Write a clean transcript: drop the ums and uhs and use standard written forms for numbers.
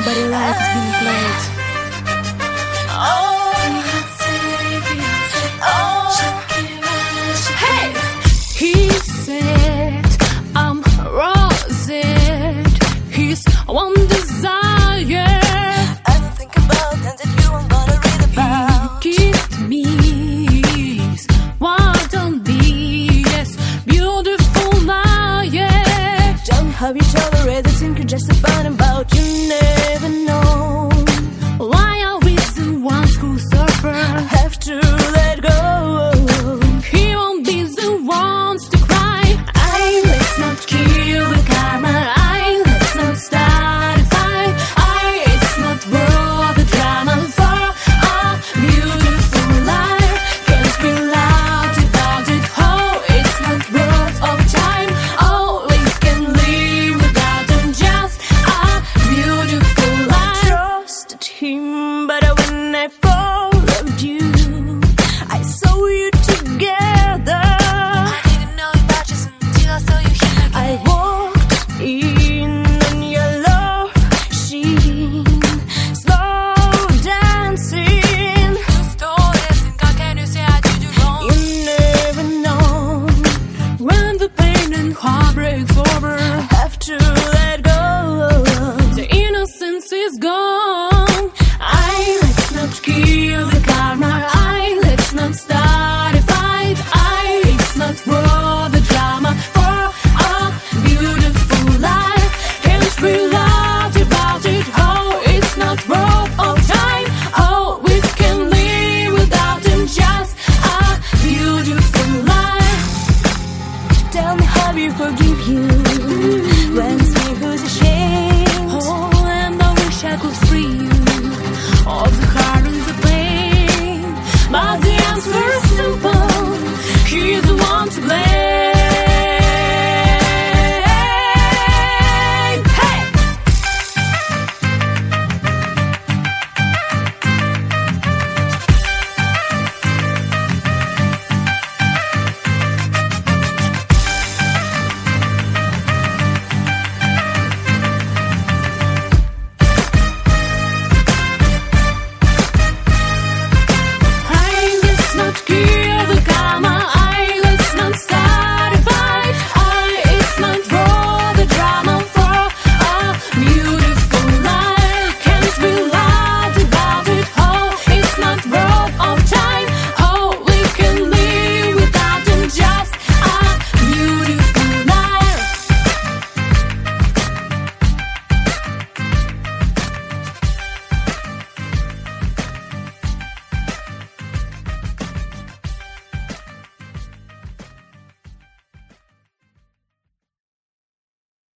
Nobody likes being played. Hey! He said I'm rosette. He's one desire. I don't think about them that you aren't gonna read about. He kissed me. What on me? Yes, beautiful liar. Don't have you tolerate the thing you're just about. You never know. Why are we the ones who suffer? Have to let go. He won't be the ones to cry. Let's not kill the karma. Let's not start a fight. It's not worth the drama for a beautiful life. Can't be loud about it. Oh, it's not worth of time. Oh, we can live without him. Just a beautiful life. Trusted him, but when I followed you, I saw you together. I didn't know about you until I saw you here again. I walked in on your love sheen, slow dancing. Du står älskling, kan du säga att du går? You never know. When the pain and heartbreak's over, Have to let go. the innocence is gone. Let's not kill the karma. Let's not start a fight. It's not worth the drama for a beautiful life. Can't be loud about it. Oh, it's not worth of time. Oh, we can live without him. Just a beautiful life. Tell me how you forgive you.